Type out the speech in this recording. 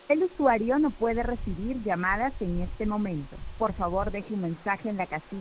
El usuario no puede recibir llamadas en este momento. Por favor, deje un mensaje en la casilla